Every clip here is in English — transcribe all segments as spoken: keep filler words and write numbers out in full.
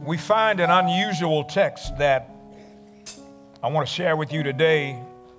we find an unusual text that I want to share with you today.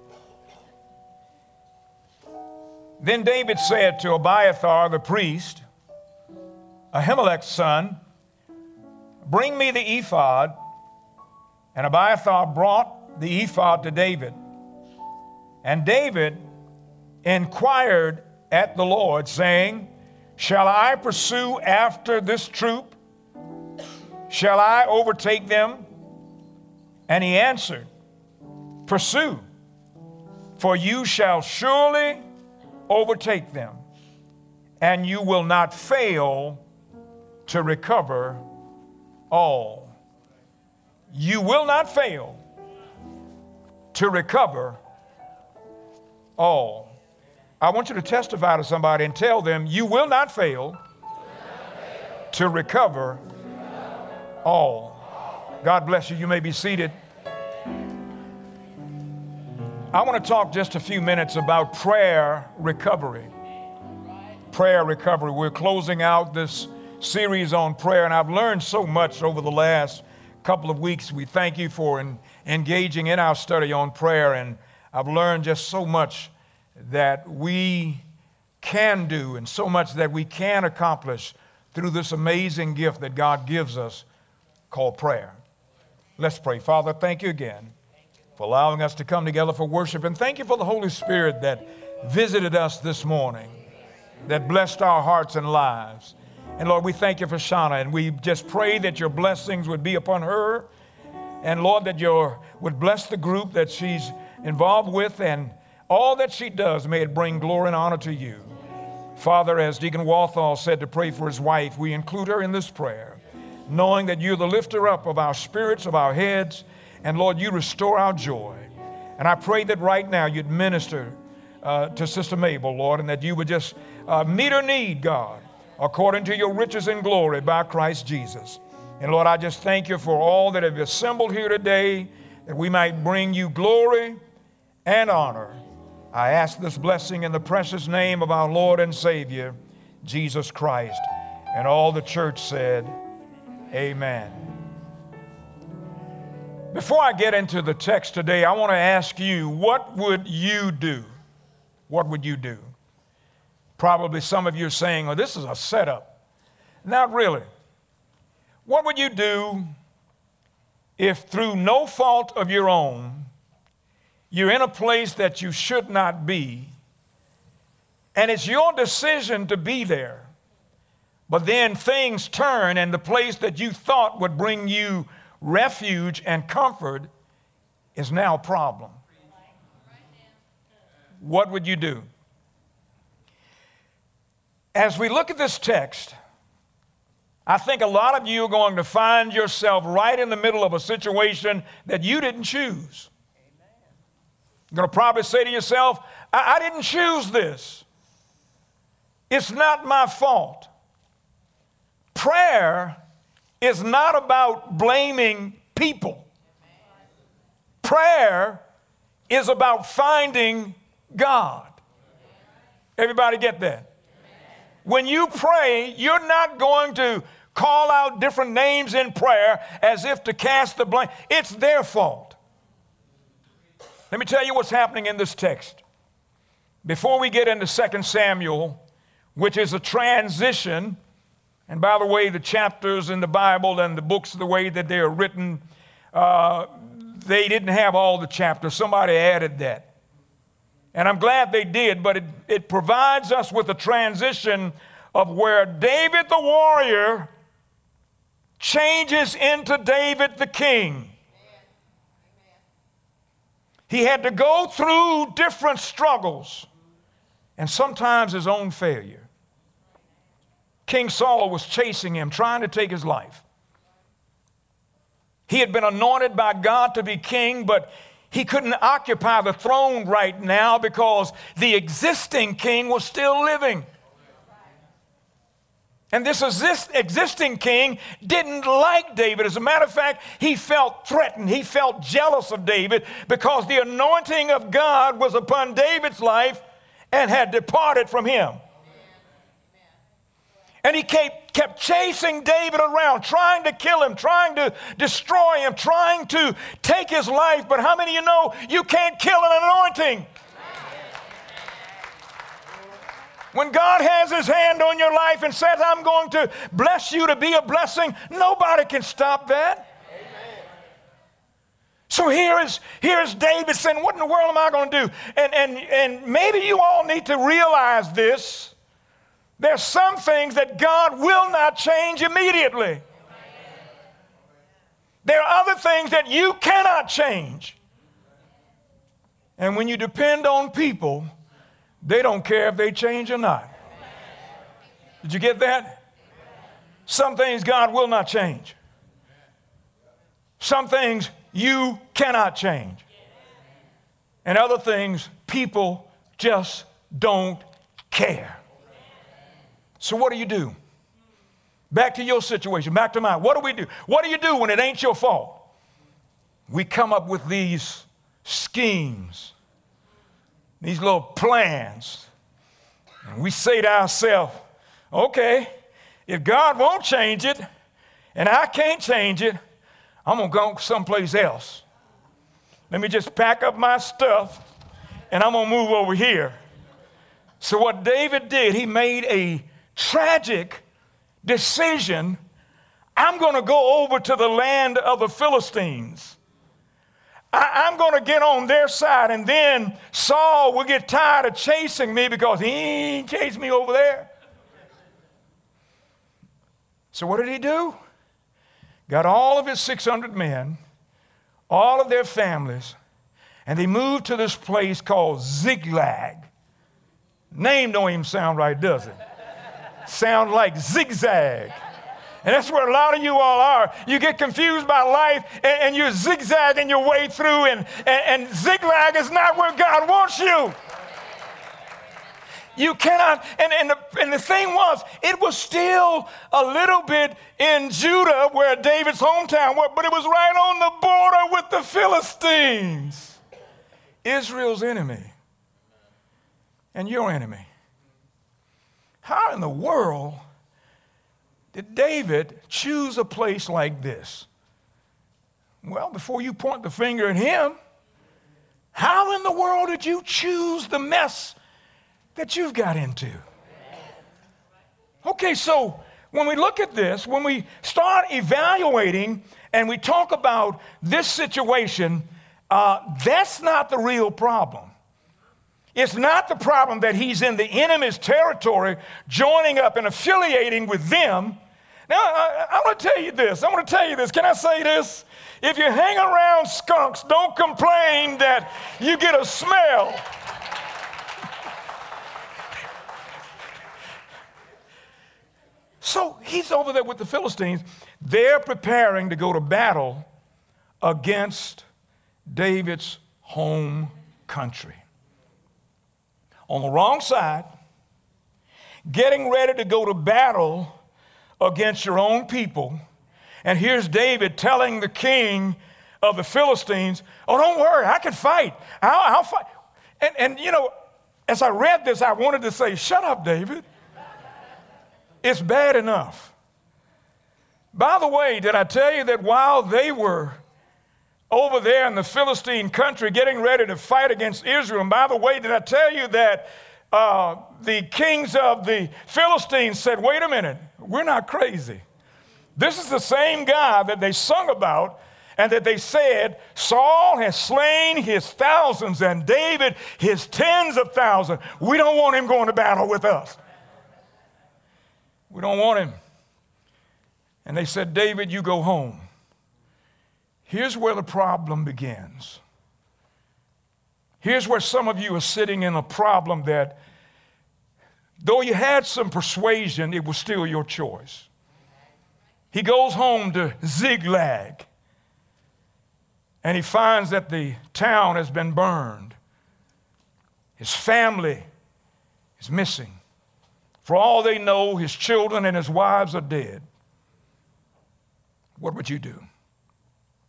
Then David said to Abiathar the priest, Ahimelech's son, bring me the ephod. And Abiathar brought the ephod to David. And David inquired at the Lord, saying, shall I pursue after this troop? Shall I overtake them? And he answered, pursue, for you shall surely overtake them, and you will not fail to recover all. You will not fail to recover all. I want you to testify to somebody and tell them, you will not fail to recover all. God bless you. You may be seated. I want to talk just a few minutes about prayer recovery. Prayer recovery. We're closing out this series on prayer, and I've learned so much over the last couple of weeks. We thank you for en- engaging in our study on prayer, and I've learned just so much that we can do and so much that we can accomplish through this amazing gift that God gives us called prayer. Let's pray. Father, thank you again for allowing us to come together for worship, and thank you for the Holy Spirit that visited us this morning, that blessed our hearts and lives. And Lord, we thank you for Shauna, and we just pray that your blessings would be upon her, and Lord, that you would bless the group that she's involved with, and all that she does, may it bring glory and honor to you. Father, as Deacon Walthall said to pray for his wife, we include her in this prayer, knowing that you're the lifter up of our spirits, of our heads, and Lord, you restore our joy. And I pray that right now you'd minister uh, to Sister Mabel, Lord, and that you would just uh, meet her need, God, according to your riches and glory by Christ Jesus. And Lord, I just thank you for all that have assembled here today, that we might bring you glory and honor. I ask this blessing in the precious name of our Lord and Savior, Jesus Christ. And all the church said, amen. Before I get into the text today, I want to ask you, what would you do? What would you do? Probably some of you are saying, well, this is a setup. Not really. What would you do if through no fault of your own, you're in a place that you should not be, and it's your decision to be there, but then things turn and the place that you thought would bring you refuge and comfort is now a problem? What would you do? As we look at this text, I think a lot of you are going to find yourself right in the middle of a situation that you didn't choose. You're going to probably say to yourself, I, I didn't choose this. It's not my fault. Prayer is not about blaming people. Prayer is about finding God. Everybody get that? When you pray, you're not going to call out different names in prayer as if to cast the blame. It's their fault. Let me tell you what's happening in this text. Before we get into Second Samuel, which is a transition, and by the way, the chapters in the Bible and the books, the way that they are written, uh, they didn't have all the chapters. Somebody added that. And I'm glad they did, but it, it provides us with a transition of where David the warrior changes into David the king. He had to go through different struggles and sometimes his own failure. King Saul was chasing him, trying to take his life. He had been anointed by God to be king, but he couldn't occupy the throne right now because the existing king was still living. And this exist, existing king didn't like David. As a matter of fact, he felt threatened. He felt jealous of David because the anointing of God was upon David's life and had departed from him. And he kept, kept chasing David around, trying to kill him, trying to destroy him, trying to take his life. But how many of you know you can't kill an anointing? When God has his hand on your life and says, I'm going to bless you to be a blessing, nobody can stop that. Amen. So here is, here is David saying, what in the world am I going to do? And, and, and maybe you all need to realize this. There's some things that God will not change immediately. Amen. There are other things that you cannot change. And when you depend on people, they don't care if they change or not. Did you get that? Some things God will not change. Some things you cannot change. And other things people just don't care. So what do you do? Back to your situation, back to mine. What do we do? What do you do when it ain't your fault? We come up with these schemes, these little plans. And we say to ourselves, okay, if God won't change it and I can't change it, I'm going to go someplace else. Let me just pack up my stuff and I'm going to move over here. So what David did, he made a tragic decision. I'm going to go over to the land of the Philistines. I, I'm going to get on their side, and then Saul will get tired of chasing me because he ain't chased me over there. So what did he do? Got all of his six hundred men, all of their families, and they moved to this place called Ziklag. Name don't even sound right, does it? Sound like zigzag. And that's where a lot of you all are. You get confused by life and, and you're zigzagging your way through, and, and, and Ziklag is not where God wants you. You cannot, and, and, the, and the thing was, it was still a little bit in Judah where David's hometown was, but it was right on the border with the Philistines, Israel's enemy and your enemy. How in the world did David choose a place like this? Well, before you point the finger at him, how in the world did you choose the mess that you've got into? Okay, so when we look at this, when we start evaluating and we talk about this situation, uh, that's not the real problem. It's not the problem that he's in the enemy's territory, joining up and affiliating with them. Now, I, I want to tell you this. I want to tell you this. Can I say this? If you hang around skunks, don't complain that you get a smell. So he's over there with the Philistines. They're preparing to go to battle against David's home country. On the wrong side, getting ready to go to battle against your own people. And here's David telling the king of the Philistines, oh, don't worry, I can fight. I'll, I'll fight. And, and, you know, as I read this, I wanted to say, shut up, David. It's bad enough. By the way, did I tell you that while they were over there in the Philistine country getting ready to fight against Israel, and by the way, did I tell you that uh, the kings of the Philistines said, wait a minute, we're not crazy. This is the same guy that they sung about and that they said, Saul has slain his thousands and David his tens of thousands. We don't want him going to battle with us. We don't want him. And they said, David, you go home. Here's where the problem begins. Here's where some of you are sitting in a problem that, though you had some persuasion, it was still your choice. He goes home to Ziklag, and he finds that the town has been burned. His family is missing. For all they know, his children and his wives are dead. What would you do?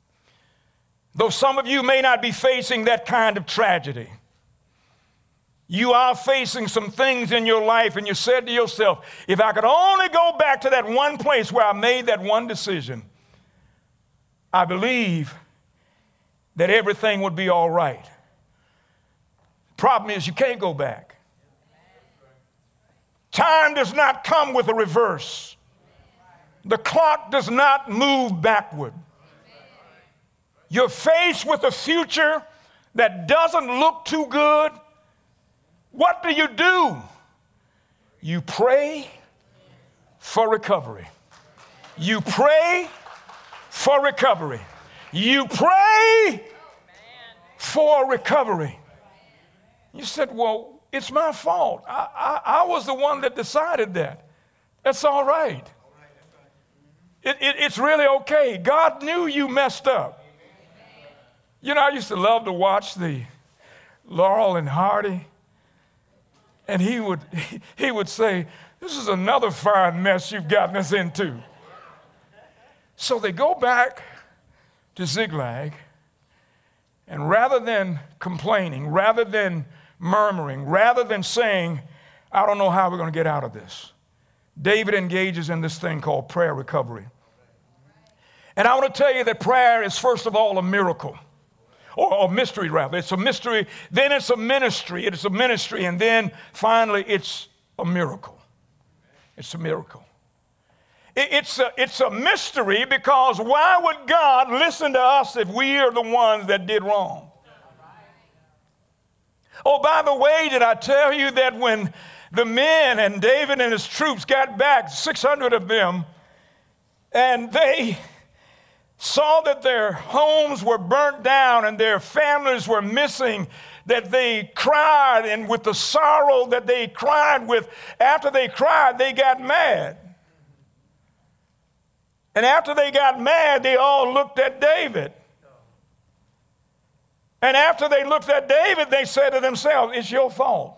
Though some of you may not be facing that kind of tragedy, You are facing some things in your life, and you said to yourself, if I could only go back to that one place where I made that one decision, I believe that everything would be all right. Problem is, you can't go back. Time does not come with a reverse. The clock does not move backward. You're faced with a future that doesn't look too good. What do you do? You pray for recovery. You pray for recovery. You pray for recovery. You said, well, it's my fault. I, I, I was the one that decided that. That's all right. It, it, it's really okay. God knew you messed up. You know, I used to love to watch the Laurel and Hardy, and he would he would say, this is another fine mess you've gotten us into. So they go back to Ziklag, and rather than complaining, rather than murmuring, rather than saying, I don't know how we're going to get out of this, David engages in this thing called prayer recovery. And I want to tell you that prayer is, first of all, a miracle. Or a mystery, rather. It's a mystery, then it's a ministry. It's a ministry, and then finally it's a miracle. It's a miracle. It, it's, a, it's a mystery because why would God listen to us if we are the ones that did wrong? Oh, by the way, did I tell you that when the men and David and his troops got back, six hundred of them, and they saw that their homes were burnt down and their families were missing, that they cried, and with the sorrow that they cried with, after they cried, they got mad. And after they got mad, they all looked at David. And after they looked at David, they said to themselves, it's your fault.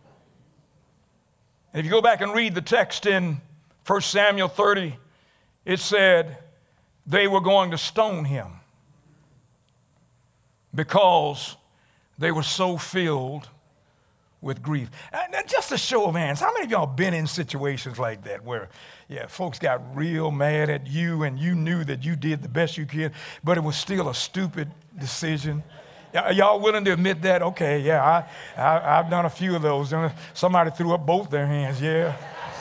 And if you go back and read the text in First Samuel thirty, it said, they were going to stone him because they were so filled with grief. And just a show of hands, how many of y'all been in situations like that where, yeah, folks got real mad at you and you knew that you did the best you could, but it was still a stupid decision? Are y'all willing to admit that? Okay, yeah, I, I, I've done a few of those. Somebody threw up both their hands, yeah.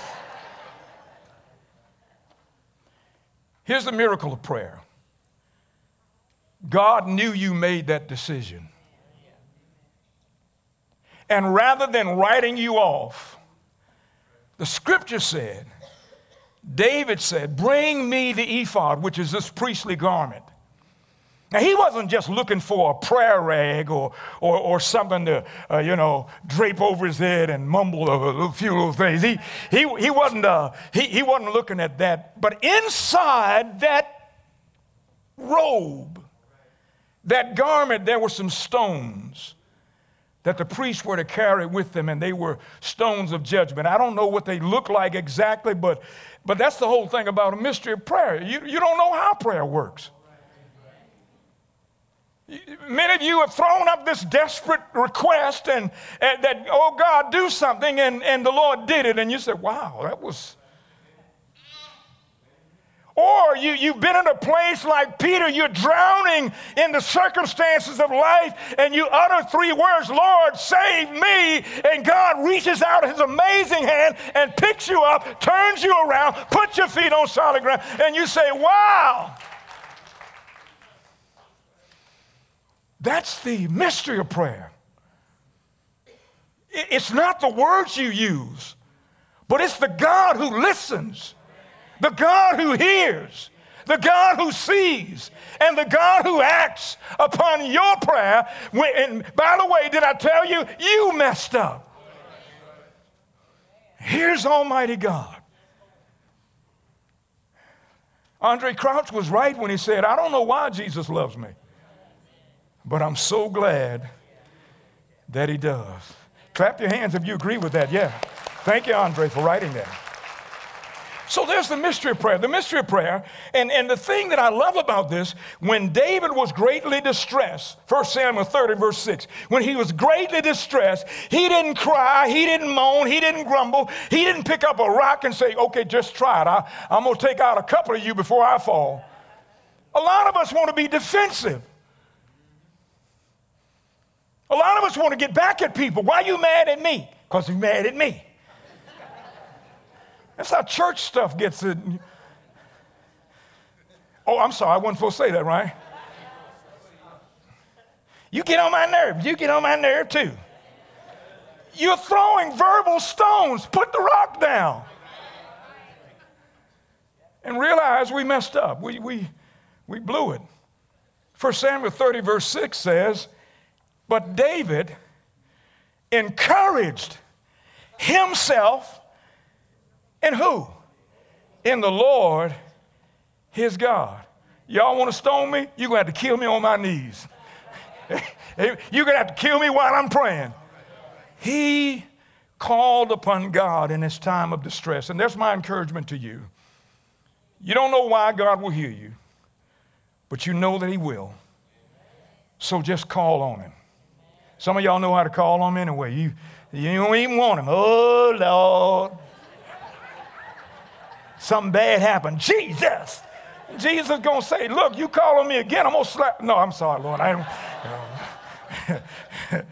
Here's the miracle of prayer. God knew you made that decision. And rather than writing you off, the scripture said, David said, bring me the ephod, which is this priestly garment. Now, he wasn't just looking for a prayer rag or, or, or something to, uh, you know, drape over his head and mumble a, a few little things. He, he, he, wasn't, uh, he, he wasn't looking at that. But inside that robe, that garment, there were some stones that the priests were to carry with them, and they were stones of judgment. I don't know what they look like exactly, but, but that's the whole thing about a mystery of prayer. You, you don't know how prayer works. Many of you have thrown up this desperate request and, and that, oh, God, do something, and, and the Lord did it, and you said, wow, that was... Or you, you've been in a place like Peter, you're drowning in the circumstances of life, and you utter three words, Lord, save me, and God reaches out his amazing hand and picks you up, turns you around, puts your feet on solid ground, and you say, wow. That's the mystery of prayer. It's not the words you use, but it's the God who listens, the God who hears, the God who sees, and the God who acts upon your prayer. And by the way, did I tell you, you messed up. Here's Almighty God. Andre Crouch was right when he said, I don't know why Jesus loves me, but I'm so glad that he does. Clap your hands if you agree with that. Yeah. Thank you, Andre, for writing that. So there's the mystery of prayer, the mystery of prayer. And, and the thing that I love about this, when David was greatly distressed, First Samuel thirty, verse six, when he was greatly distressed, he didn't cry, he didn't moan, he didn't grumble, he didn't pick up a rock and say, okay, just try it. I, I'm going to take out a couple of you before I fall. A lot of us want to be defensive. A lot of us want to get back at people. Why are you mad at me? Because you're mad at me. That's how church stuff gets it. Oh, I'm sorry. I wasn't supposed to say that, right? You get on my nerves. You get on my nerve too. You're throwing verbal stones. Put the rock down. And realize we messed up. We, we, we blew it. First Samuel thirty, verse six says, but David encouraged himself in who? In the Lord, his God. Y'all want to stone me? You're going to have to kill me on my knees. You're going to have to kill me while I'm praying. He called upon God in his time of distress. And that's my encouragement to you. You don't know why God will hear you, but you know that he will. So just call on him. Some of y'all know how to call on him anyway. You, you don't even want him. Oh, Lord. Something bad happened. Jesus. Jesus is going to say, look, you call on me again, I'm going to slap. No, I'm sorry, Lord. I don't.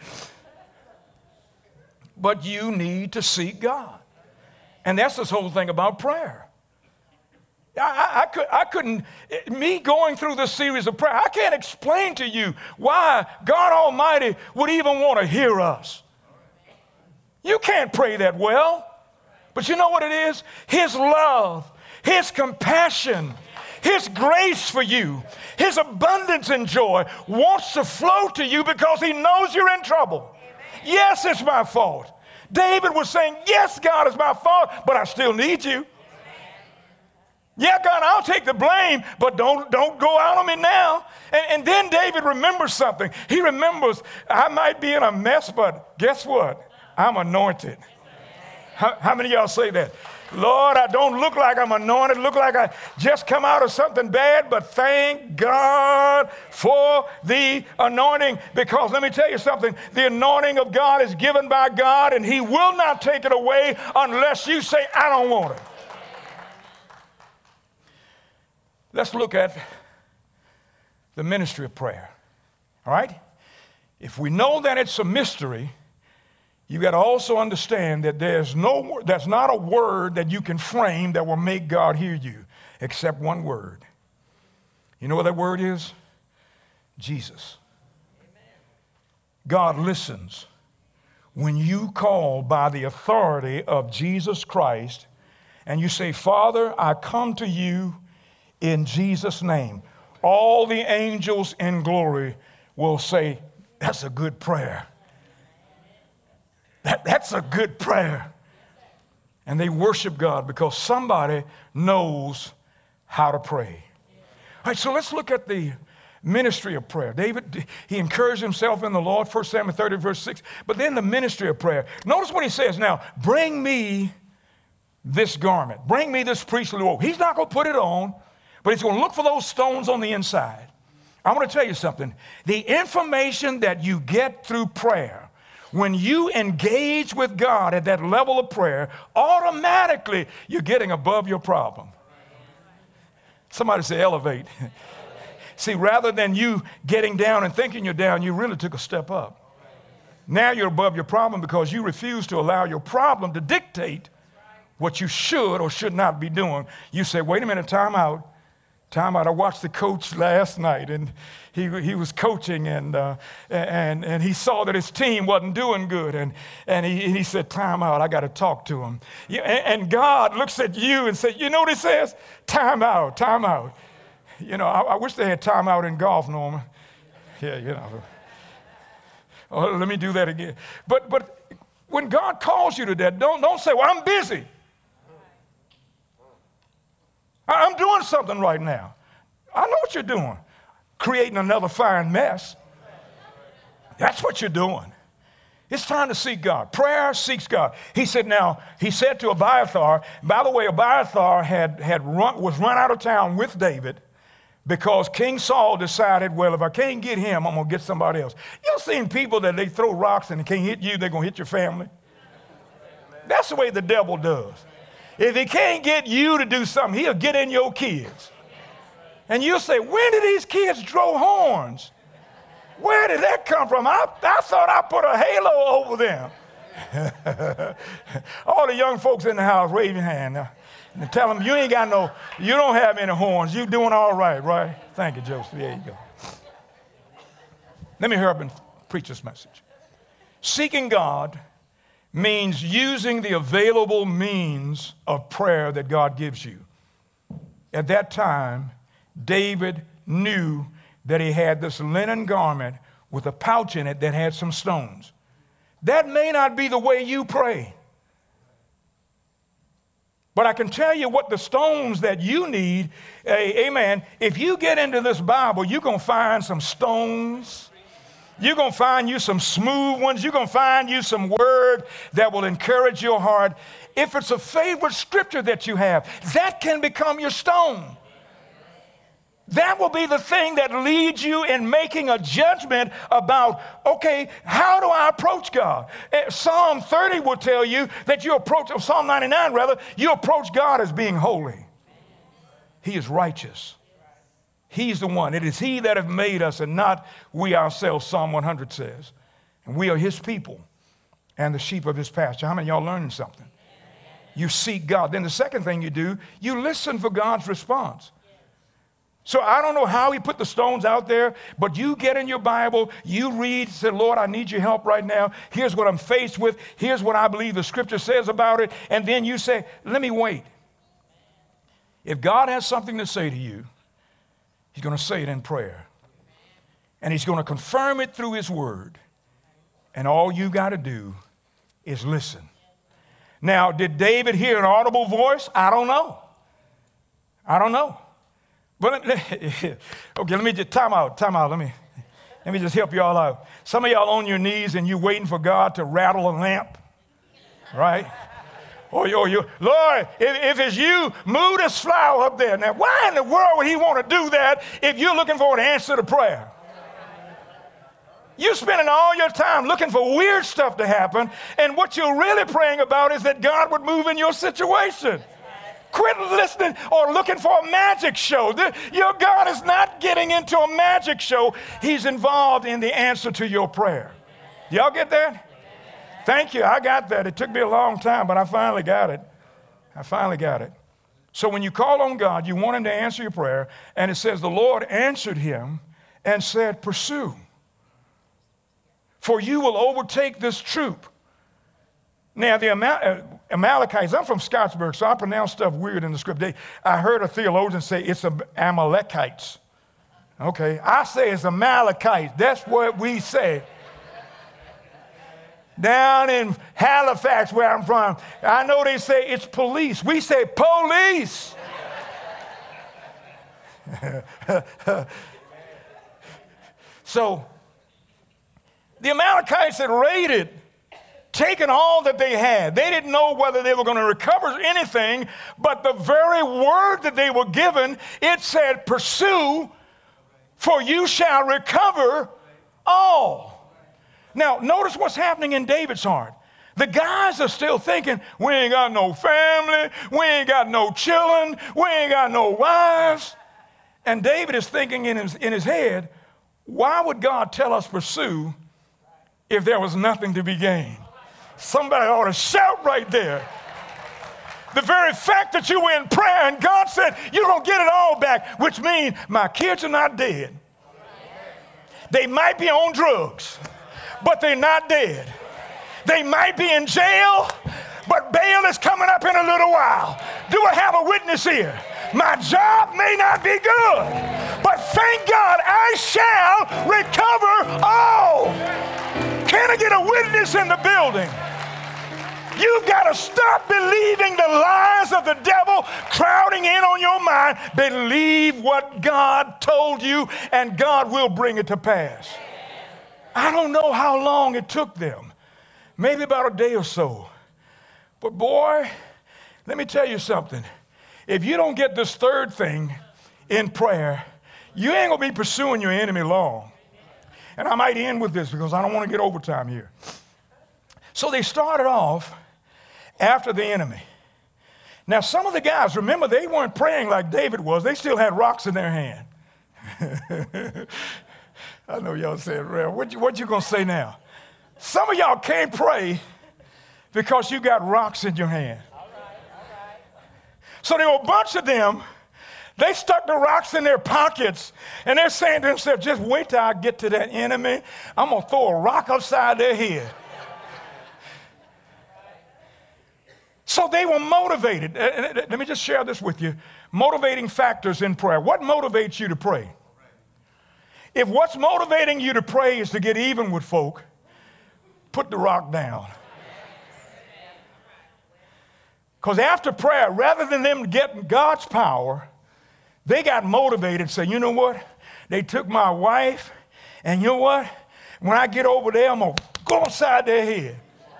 But you need to seek God. And that's this whole thing about prayer. I, I, I, could, I couldn't, me going through this series of prayer, I can't explain to you why God Almighty would even want to hear us. You can't pray that well. But you know what it is? His love, his compassion, his grace for you, his abundance and joy wants to flow to you because he knows you're in trouble. Amen. Yes, it's my fault. David was saying, yes, God, it's my fault, but I still need you. Amen. Yeah, God, I'll take the blame, but don't, don't go out on me now. And, and then David remembers something. He remembers, I might be in a mess, but guess what? I'm anointed. How, how many of y'all say that? Lord, I don't look like I'm anointed, look like I just come out of something bad, but thank God for the anointing. Because let me tell you something, the anointing of God is given by God, and he will not take it away unless you say, I don't want it. Let's look at the ministry of prayer. All right? If we know that it's a mystery, you got to also understand that there's no, that's not a word that you can frame that will make God hear you, except one word. You know what that word is? Jesus. God listens when you call by the authority of Jesus Christ and you say, Father, I come to you in Jesus' name. All the angels in glory will say, that's a good prayer. That, that's a good prayer. And they worship God because somebody knows how to pray. All right, so let's look at the ministry of prayer. David, he encouraged himself in the Lord, First Samuel thirty, verse six. But then the ministry of prayer. Notice what he says now, bring me this garment. Bring me this priestly robe. He's not going to put it on, but he's going to look for those stones on the inside. I want to tell you something. The information that you get through prayer, when you engage with God at that level of prayer, automatically you're getting above your problem. Somebody say elevate. See, rather than you getting down and thinking you're down, you really took a step up. Now you're above your problem because you refuse to allow your problem to dictate what you should or should not be doing. You say, wait a minute, time out. Time out. I watched the coach last night, and he he was coaching, and uh, and and he saw that his team wasn't doing good, and and he he said, time out. I got to talk to him. Yeah, and, and God looks at you and says, you know what he says? Time out. Time out. You know, I, I wish they had time out in golf, Norman. Yeah, you know. Oh, let me do that again. But but when God calls you to that, don't don't say, well, I'm busy. I'm doing something right now. I know what you're doing. Creating another fine mess. That's what you're doing. It's time to seek God. Prayer seeks God. He said, now, he said to Abiathar, by the way, Abiathar had, had run, was run out of town with David because King Saul decided, well, if I can't get him, I'm going to get somebody else. You've seen people that they throw rocks and they can't hit you, they're going to hit your family. That's the way the devil does. If he can't get you to do something, he'll get in your kids. And you'll say, when did these kids grow horns? Where did that come from? I, I thought I put a halo over them. All the young folks in the house, wave your hand now. And tell them, you ain't got no, you don't have any horns. You doing all right, right? Thank you, Joseph. There you go. Let me hurry up and preach this message. Seeking God means using the available means of prayer that God gives you. At that time, David knew that he had this linen garment with a pouch in it that had some stones. That may not be the way you pray. But I can tell you what the stones that you need, amen, if you get into this Bible, you're going to find some stones. You're going to find you some smooth ones. You're going to find you some word that will encourage your heart. If it's a favorite scripture that you have, that can become your stone. That will be the thing that leads you in making a judgment about, okay, how do I approach God? Psalm thirty will tell you that you approach, or Psalm ninety-nine rather, you approach God as being holy. He is righteous. He's the one. It is he that have made us and not we ourselves, Psalm one hundred says. And we are his people and the sheep of his pasture. How many of y'all learning something? You seek God. Then the second thing you do, you listen for God's response. So I don't know how he put the stones out there, but you get in your Bible, you read, say, Lord, I need your help right now. Here's what I'm faced with. Here's what I believe the scripture says about it. And then you say, let me wait. If God has something to say to you, he's going to say it in prayer. And he's going to confirm it through his word. And all you got to do is listen. Now, did David hear an audible voice? I don't know. I don't know. But okay, let me just time out, time out. Let me, let me just help you all out. Some of y'all on your knees and you're waiting for God to rattle a lamp, right? Or you, or you Lord, if, if it's you, move this flower up there. Now, why in the world would he want to do that if you're looking for an answer to prayer? You're spending all your time looking for weird stuff to happen, and what you're really praying about is that God would move in your situation. Quit listening or looking for a magic show. The, your God is not getting into a magic show. He's involved in the answer to your prayer. Y'all get that? Thank you. I got that. It took me a long time, but I finally got it. I finally got it. So when you call on God, you want him to answer your prayer, and it says the Lord answered him and said, pursue, for you will overtake this troop. Now, the Amalekites, I'm from Scottsburg, so I pronounce stuff weird in the script. They, I heard a theologian say it's Amalekites. Okay, I say it's Amalekites. That's what we say. Down in Halifax, where I'm from, I know they say it's police. We say police. So, the Amalekites had raided, taken all that they had. They didn't know whether they were going to recover anything, but the very word that they were given, it said, pursue, for you shall recover all. Now, notice what's happening in David's heart. The guys are still thinking, we ain't got no family, we ain't got no children, we ain't got no wives. And David is thinking in his, in his head, why would God tell us pursue if there was nothing to be gained? Somebody ought to shout right there. The very fact that you were in prayer and God said, you're going to get it all back, which means my kids are not dead. They might be on drugs, but they're not dead. They might be in jail, but bail is coming up in a little while. Do I have a witness here? My job may not be good, but thank God I shall recover all. Can I get a witness in the building? You've got to stop believing the lies of the devil crowding in on your mind. Believe what God told you, and God will bring it to pass. I don't know how long it took them, maybe about a day or so. But boy, let me tell you something. If you don't get this third thing in prayer, you ain't going to be pursuing your enemy long. And I might end with this because I don't want to get overtime here. So they started off after the enemy. Now, some of the guys, remember, they weren't praying like David was. They still had rocks in their hand. I know y'all saying, "Rev, what you, what you going to say now?" Some of y'all can't pray because you got rocks in your hand. All right, all right. So there were a bunch of them. They stuck the rocks in their pockets, and they're saying to themselves, just wait till I get to that enemy. I'm going to throw a rock upside their head. So they were motivated. Let me just share this with you. Motivating factors in prayer. What motivates you to pray? If what's motivating you to pray is to get even with folk, put the rock down. Because after prayer, rather than them getting God's power, they got motivated, say, you know what? They took my wife, and you know what? When I get over there, I'm going to go inside their head.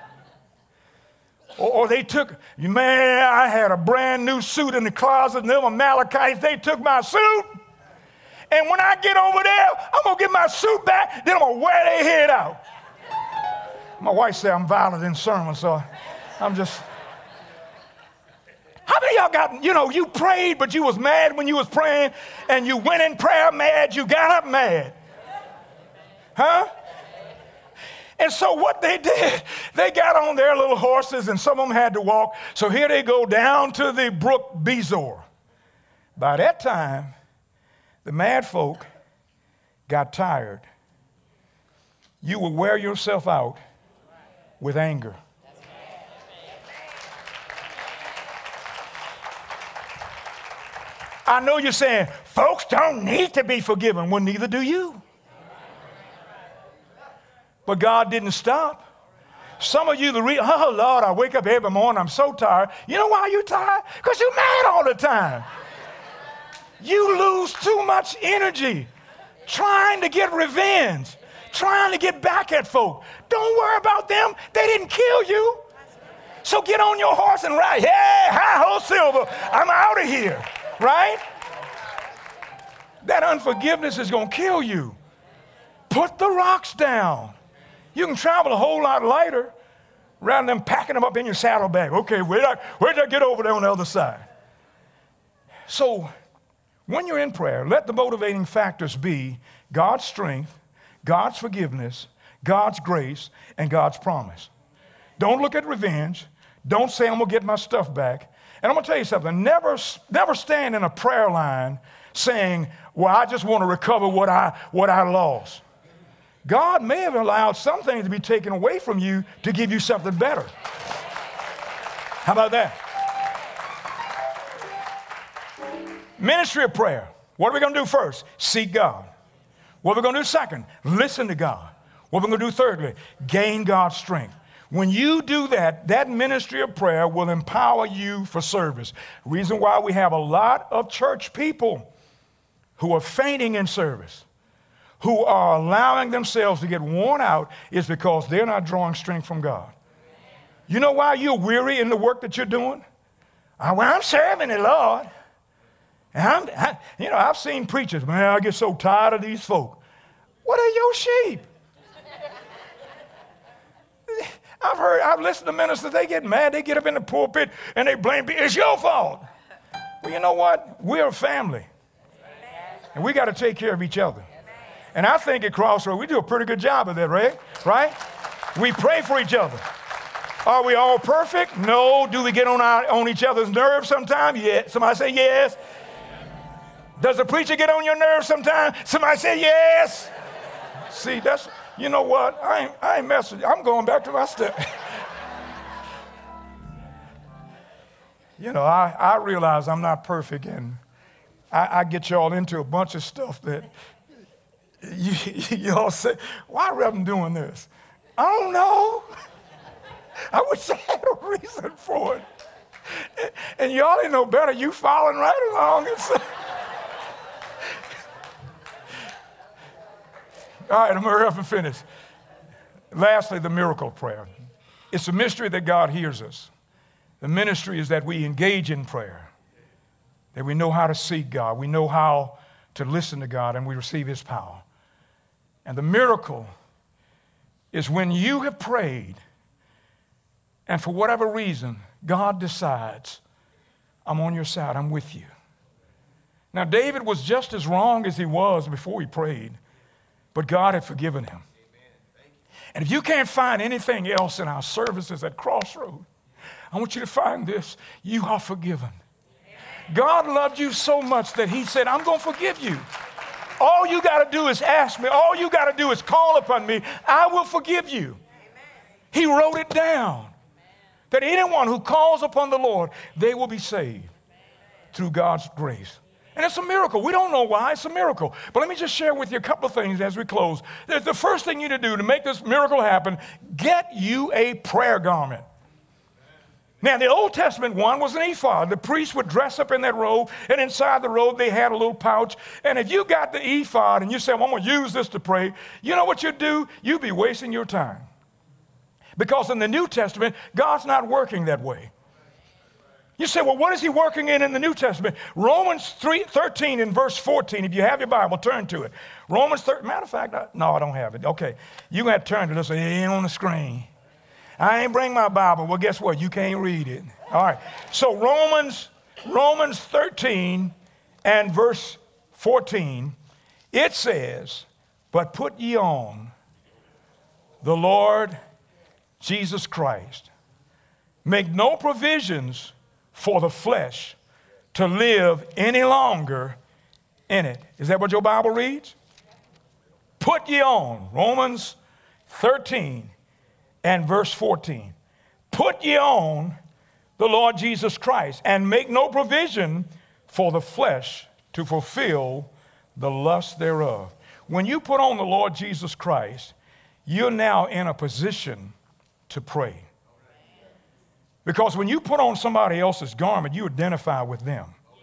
Or, or they took, man, I had a brand new suit in the closet, and them Amalekites, they took my suit. And when I get over there, I'm going to get my suit back, then I'm going to wear their head out. My wife said I'm violent in sermon, so I'm just... How many of y'all got, you know, you prayed, but you was mad when you was praying, and you went in prayer mad, you got up mad? Huh? And so what they did, they got on their little horses, and some of them had to walk. So here they go down to the brook Bezor. By that time, the mad folk got tired. You will wear yourself out with anger. I know you're saying, folks don't need to be forgiven. Well, neither do you. But God didn't stop. Some of you, the re- oh, Lord, I wake up every morning, I'm so tired. You know why you're tired? Because you're mad all the time. You lose too much energy trying to get revenge, trying to get back at folk. Don't worry about them. They didn't kill you. So get on your horse and ride. Hey, hi-ho, Silver. I'm out of here. Right? That unforgiveness is going to kill you. Put the rocks down. You can travel a whole lot lighter rather than packing them up in your saddlebag. Okay, where'd I, where'd I get over there on the other side? So when you're in prayer, let the motivating factors be God's strength, God's forgiveness, God's grace, and God's promise. Don't look at revenge. Don't say, I'm going to get my stuff back. And I'm going to tell you something. Never, never stand in a prayer line saying, well, I just want to recover what I, what I lost. God may have allowed some things to be taken away from you to give you something better. How about that? Ministry of prayer. What are we going to do first? Seek God. What are we going to do second? Listen to God. What are we going to do thirdly? Gain God's strength. When you do that, that ministry of prayer will empower you for service. Reason why we have a lot of church people who are fainting in service, who are allowing themselves to get worn out, is because they're not drawing strength from God. You know why you're weary in the work that you're doing? Uh, well, I'm serving the Lord. And I'm, I, you know, I've seen preachers, man, I get so tired of these folk. What are your sheep? I've heard, I've listened to ministers, they get mad, they get up in the pulpit and they blame people. It's your fault. Well, you know what? We're a family. And we got to take care of each other. And I think at Crossroads, we do a pretty good job of that, right? Right? We pray for each other. Are we all perfect? No. Do we get on, our, on each other's nerves sometimes? Yeah. Somebody say yes. Does the preacher get on your nerves sometimes? Somebody say yes. See, that's, you know what? I ain't, I ain't messing. I'm going back to my step. You know, I, I realize I'm not perfect, and I, I get y'all into a bunch of stuff that you, y'all say, why Reverend doing this? I don't know. I wish I had a reason for it. And, and y'all didn't know better. You following right along. It's, all right, I'm going to hurry up and finish. Lastly, the miracle prayer. It's a mystery that God hears us. The ministry is that we engage in prayer, that we know how to seek God, we know how to listen to God, and we receive his power. And the miracle is when you have prayed, and for whatever reason, God decides, I'm on your side, I'm with you. Now, David was just as wrong as he was before he prayed, but God had forgiven him. And if you can't find anything else in our services at Crossroad, I want you to find this. You are forgiven. God loved you so much that he said, I'm going to forgive you. All you got to do is ask me. All you got to do is call upon me. I will forgive you. He wrote it down that anyone who calls upon the Lord, they will be saved through God's grace. And it's a miracle. We don't know why. It's a miracle. But let me just share with you a couple of things as we close. The first thing you need to do to make this miracle happen, get you a prayer garment. Now, the Old Testament one was an ephod. The priest would dress up in that robe, and inside the robe they had a little pouch. And if you got the ephod and you say, well, I'm going to use this to pray, you know what you'd do? You'd be wasting your time. Because in the New Testament, God's not working that way. You say, well, what is he working in in the New Testament? Romans three, thirteen and verse fourteen. If you have your Bible, turn to it. Romans thirteen. Matter of fact, I, no, I don't have it. Okay. You got to turn to this. It ain't on the screen. I ain't bring my Bible. Well, guess what? You can't read it. All right. So Romans, Romans thirteen and verse fourteen, it says, but put ye on the Lord Jesus Christ. Make no provisions for the flesh to live any longer in it. Is that what your Bible reads? Put ye on, Romans thirteen and verse fourteen. Put ye on the Lord Jesus Christ and make no provision for the flesh to fulfill the lust thereof. When you put on the Lord Jesus Christ, you're now in a position to pray. Because when you put on somebody else's garment, you identify with them.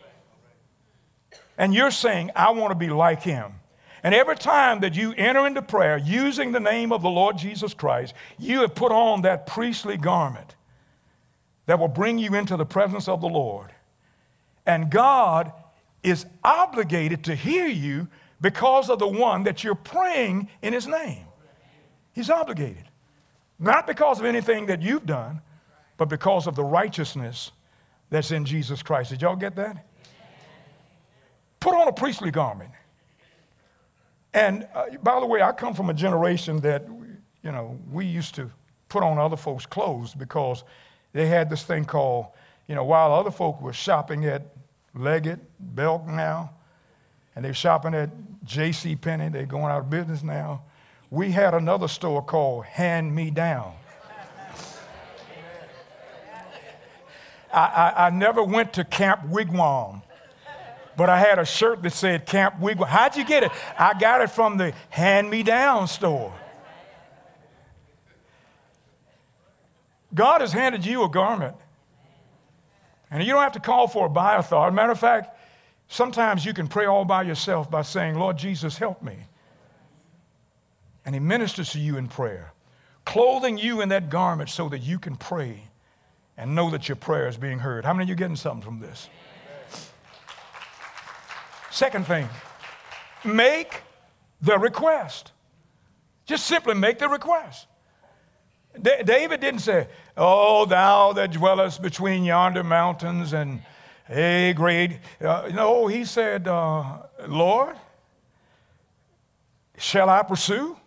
And you're saying, I want to be like him. And every time that you enter into prayer using the name of the Lord Jesus Christ, you have put on that priestly garment that will bring you into the presence of the Lord. And God is obligated to hear you because of the one that you're praying in his name. He's obligated. Not because of anything that you've done, but because of the righteousness that's in Jesus Christ. Did y'all get that? Put on a priestly garment. And uh, by the way, I come from a generation that, you know, we used to put on other folks' clothes because they had this thing called, you know, while other folk were shopping at Leggett, Belk now, and they're shopping at J C Penney, they're going out of business now, we had another store called Hand Me Down. I, I, I never went to Camp Wigwam, but I had a shirt that said Camp Wigwam. How'd you get it? I got it from the Hand Me Down store. God has handed you a garment. And you don't have to call for a Abiathar. Matter of fact, sometimes you can pray all by yourself by saying, Lord Jesus, help me. And he ministers to you in prayer, clothing you in that garment so that you can pray and know that your prayer is being heard. How many of you getting something from this? Second thing, make the request. Just simply make the request. D- David didn't say, oh, thou that dwellest between yonder mountains and a great. Uh, no, he said, uh, Lord, shall I pursue?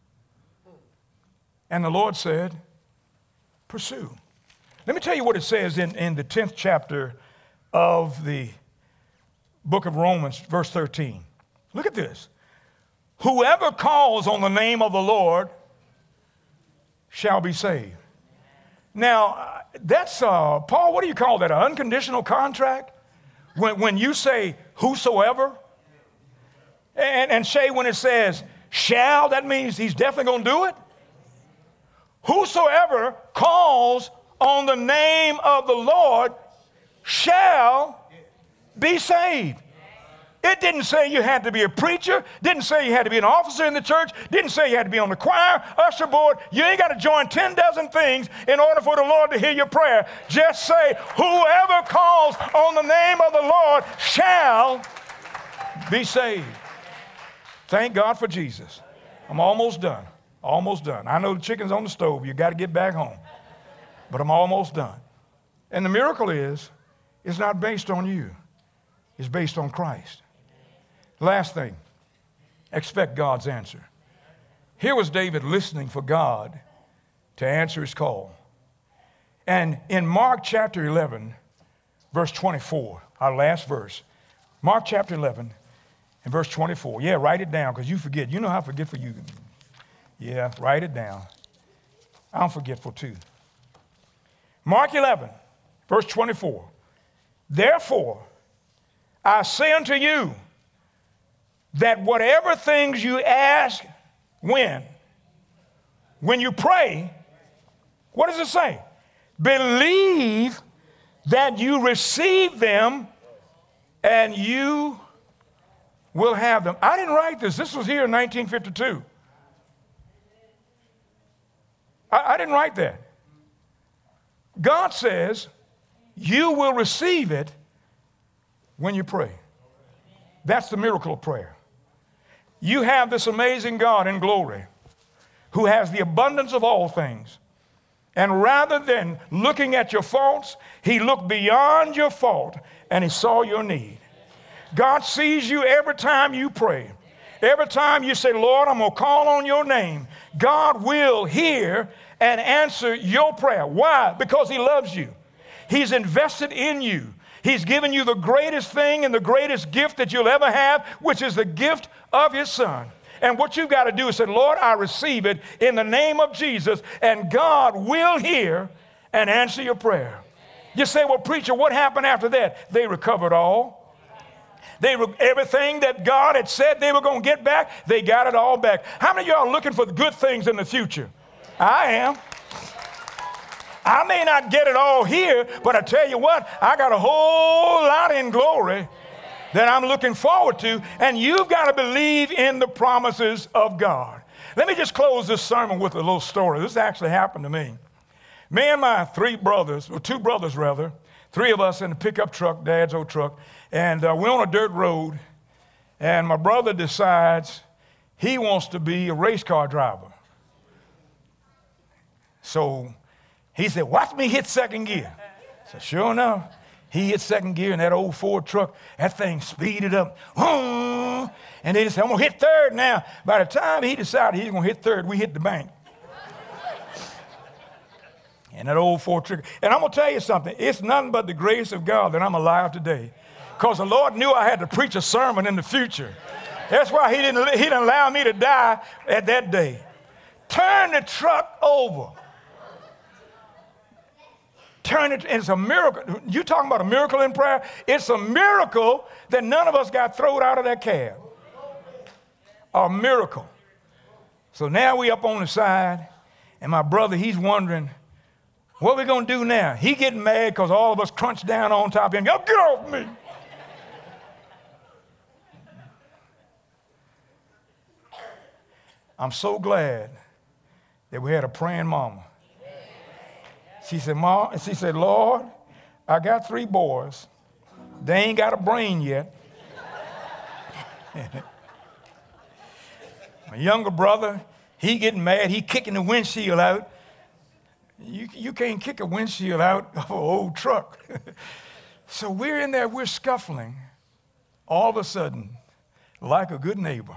And the Lord said, pursue. Let me tell you what it says in, in the tenth chapter of the book of Romans, verse thirteen. Look at this. Whoever calls on the name of the Lord shall be saved. Now, that's, uh, Paul, what do you call that, an unconditional contract? When, when you say whosoever, and, and Shay, when it says shall, that means he's definitely going to do it. Whosoever calls on the name of the Lord shall be saved. It didn't say you had to be a preacher, didn't say you had to be an officer in the church, didn't say you had to be on the choir, usher board. You ain't got to join ten dozen things in order for the Lord to hear your prayer. Just say, whoever calls on the name of the Lord shall be saved. Thank God for Jesus. I'm almost done. Almost done. I know the chicken's on the stove. You got to get back home. But I'm almost done. And the miracle is, it's not based on you. It's based on Christ. Last thing, expect God's answer. Here was David listening for God to answer his call. And in Mark chapter eleven, verse twenty-four, our last verse, Mark chapter eleven and verse twenty-four. Yeah, write it down because you forget. You know how forgetful you can. Yeah, write it down. I'm forgetful too. Mark eleven, verse twenty-four. Therefore, I say unto you that whatever things you ask, when? When you pray, what does it say? Believe that you receive them and you will have them. I didn't write this. This was here in nineteen fifty-two. I, I didn't write that. God says you will receive it when you pray. That's the miracle of prayer. You have this amazing God in glory who has the abundance of all things. And rather than looking at your faults, he looked beyond your fault and he saw your need. God sees you every time you pray. Every time you say, Lord, I'm going to call on your name, God will hear and answer your prayer. Why? Because he loves you. He's invested in you. He's given you the greatest thing and the greatest gift that you'll ever have, which is the gift of his son. And what you've got to do is say, Lord, I receive it in the name of Jesus, and God will hear and answer your prayer. You say, well, preacher, what happened after that? They recovered all. They were, everything that God had said they were going to get back, they got it all back. How many of y'all are looking for the good things in the future? I am. I may not get it all here, but I tell you what, I got a whole lot in glory that I'm looking forward to, and you've got to believe in the promises of God. Let me just close this sermon with a little story. This actually happened to me. Me and my three brothers, or two brothers rather, three of us in a pickup truck, Dad's old truck, and uh, we're on a dirt road, and my brother decides he wants to be a race car driver. So he said, watch me hit second gear. So sure enough, he hit second gear in that old Ford truck. That thing speeded up. And then he said, I'm going to hit third now. By the time he decided he was going to hit third, we hit the bank. And that old Ford truck. And I'm going to tell you something. It's nothing but the grace of God that I'm alive today. Because the Lord knew I had to preach a sermon in the future. That's why he didn't, he didn't allow me to die at that day. Turn the truck over. Turn it, and it's a miracle. You talking about a miracle in prayer? It's a miracle that none of us got thrown out of that cab. A miracle. So now we up on the side, and my brother, he's wondering, what are we going to do now? He getting mad because all of us crunched down on top of him. Y'all get off me. I'm so glad that we had a praying mama. She said, Mom, she said, Lord, I got three boys. They ain't got a brain yet. My younger brother, he getting mad. He kicking the windshield out. You, you can't kick a windshield out of an old truck. So we're in there, we're scuffling. All of a sudden, like a good neighbor,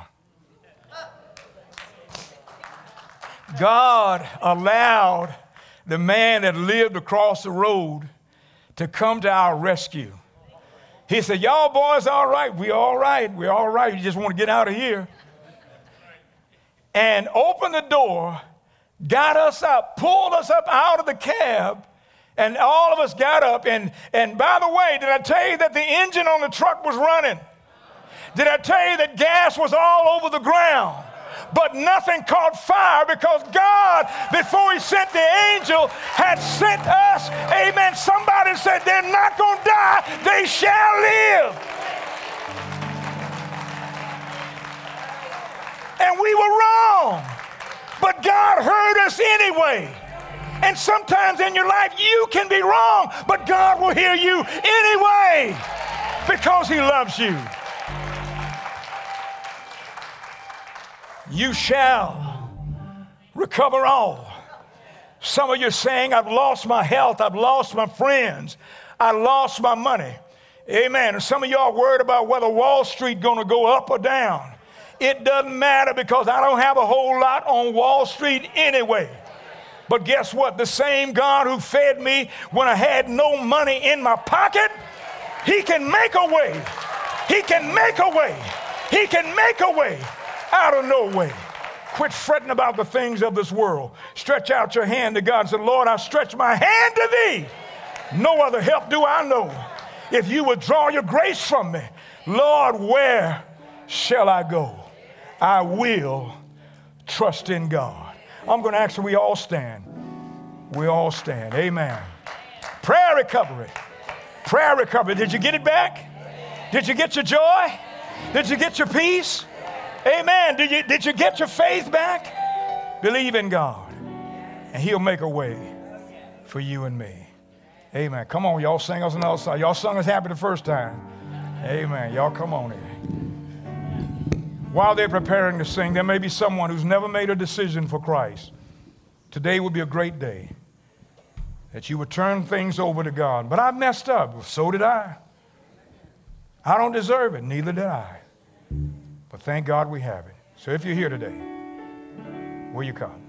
God allowed the man that lived across the road to come to our rescue. He said, y'all boys all right? We all right. We all right. You just want to get out of here. And opened the door, got us up, pulled us up out of the cab, and all of us got up. And, and by the way, did I tell you that the engine on the truck was running? Did I tell you that gas was all over the ground? But nothing caught fire because God, before he sent the angel, had sent us. Amen. Somebody said they're not going to die. They shall live. we were wrong, but God heard us anyway. And sometimes in your life you can be wrong, but God will hear you anyway because he loves you. You shall recover all. Some of you are saying, I've lost my health, I've lost my friends, I lost my money. Amen. And some of you are worried about whether Wall Street going to go up or down. It doesn't matter because I don't have a whole lot on Wall Street anyway. But guess what? The same God who fed me when I had no money in my pocket, he can make a way. He can make a way. He can make a way out of no way. Quit fretting about the things of this world. Stretch out your hand to God and say, Lord, I stretch my hand to thee. No other help do I know. If you withdraw your grace from me, Lord, where shall I go? I will trust in God. I'm going to ask that we all stand. We all stand. Amen. Prayer recovery. Prayer recovery. Did you get it back? Did you get your joy? Did you get your peace? Amen. Did you, did you get your faith back? Believe in God, and he'll make a way for you and me. Amen. Come on, y'all sing us another song. Y'all sung us happy the first time. Amen. Y'all come on here. While they're preparing to sing, there may be someone who's never made a decision for Christ. Today would be a great day that you would turn things over to God. But I messed up. Well, so did I. I don't deserve it. Neither did I. But thank God we have it. So if you're here today, will you come?